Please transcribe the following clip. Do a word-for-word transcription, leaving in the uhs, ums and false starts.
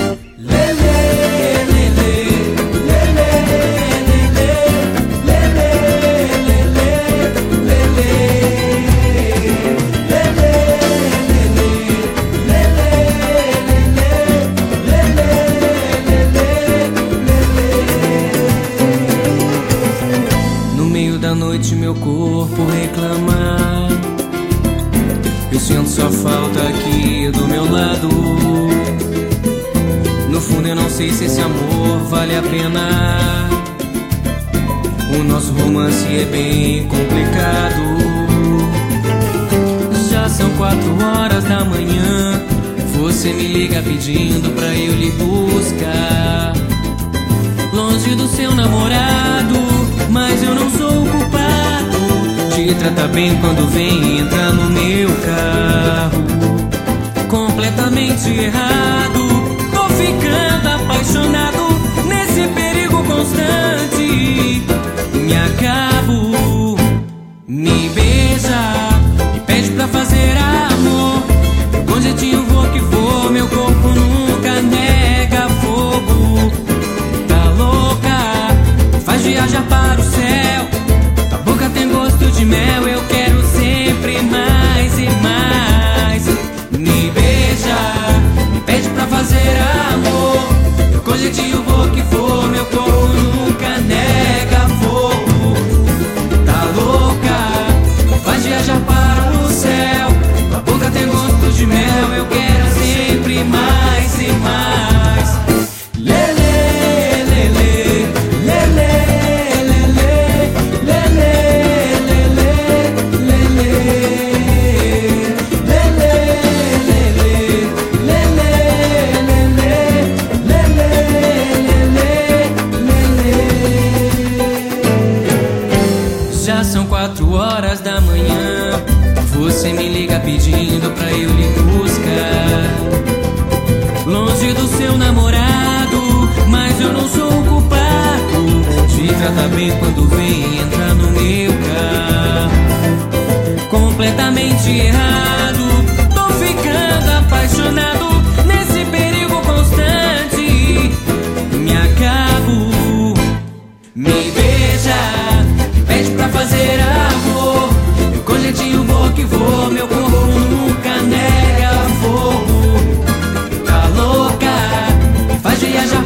Da noite meu corpo reclamar, eu sinto sua falta aqui do meu lado. No fundo eu não sei se esse amor vale a pena. O nosso romance é bem complicado. Já são quatro horas da manhã, você me liga pedindo pra eu lhe buscar, longe do seu namorado. Mas eu não sou o culpado, te trata bem quando vem entrar no meu carro. Completamente errado, tô ficando apaixonado nesse perigo constante. Me acabo, me beija, me pede pra fazer amor. Com jeitinho vou que vou, meu corpo nunca nega fogo. Tá louca, faz viajar para o céu, a boca tem gosto de mel, eu quero sempre mais e mais. Me beija, me pede pra fazer amor, eu com jeitinho vou que vou, meu corpo nunca nega fogo. Tá louca, faz viajar para o céu, a boca tem gosto de mel, eu quero sempre mais e mais. Lele, lele, lele. Já são quatro horas da manhã, você me liga pedindo pra eu lhe buscar, longe do seu namorado. Mas eu não sou o culpado, te trata bem quando vem entrar no meu carro. Completamente errado, tô ficando apaixonado nesse perigo constante. Me acabo, me beija, pede pra fazer amor, eu com jeitinho vou que vou, meu corpo nunca nega fogo. Tá louca, faz viajar